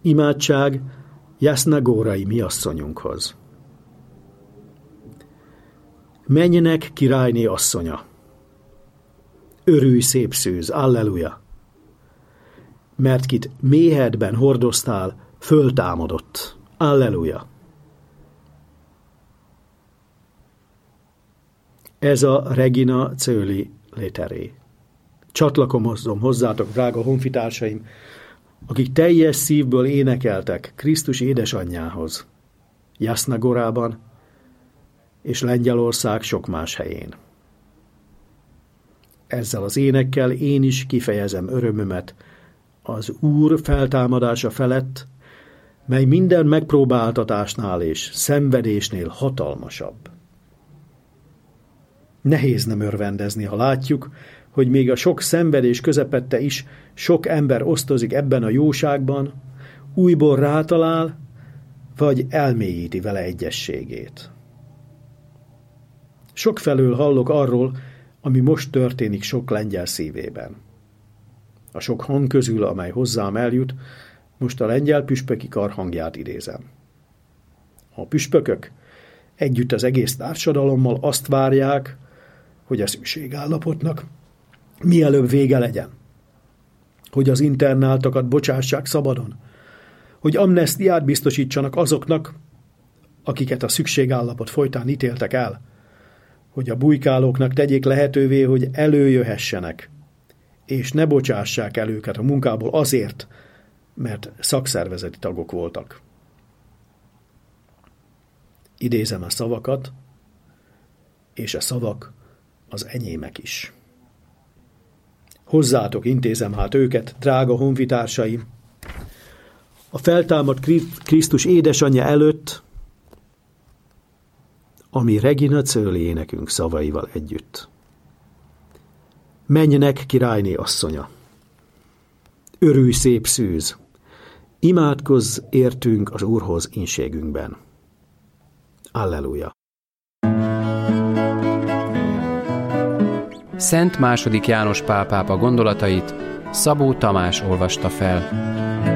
Imádság Jasna Górai mi asszonyunkhoz. Menjenek királyné asszonya! Örülj szép szűz, alleluja! Mert kit méhedben hordoztál, föltámadott, alleluja! Ez a Regina Coeli léteré. Csatlakozom hozzátok, drága honfitársaim, akik teljes szívből énekeltek Krisztus édesanyjához, Jasna Górában és Lengyelország sok más helyén. Ezzel az énekkel én is kifejezem örömömet az Úr feltámadása felett, mely minden megpróbáltatásnál és szenvedésnél hatalmasabb. Nehéz nem örvendezni, ha látjuk, hogy még a sok szenvedés közepette is sok ember osztozik ebben a jóságban, újból rátalál, vagy elmélyíti vele egyességét. Sokfelől hallok arról, ami most történik sok lengyel szívében. A sok hang közül, amely hozzám eljut, most a lengyel püspöki kar hangját idézem. A püspökök együtt az egész társadalommal azt várják, hogy a szükségállapotnak mielőbb vége legyen, hogy az internáltakat bocsássák szabadon, hogy amnesztiát biztosítsanak azoknak, akiket a szükségállapot folytán ítéltek el, hogy a bujkálóknak tegyék lehetővé, hogy előjöhessenek, és ne bocsássák el őket a munkából azért, mert szakszervezeti tagok voltak. Idézem a szavakat, és a szavak az enyémek is. Hozzátok intézem hát őket, drága honfitársaim, a feltámadt Krisztus édesanyja előtt, ami Regina Coeli énekünk szavaival együtt. Menjenek királyné asszonya! Örülj szép szűz! Imádkozz értünk az Úrhoz ínségünkben. Alleluja! Szent II. János Pál pápa gondolatait Szabó Tamás olvasta fel.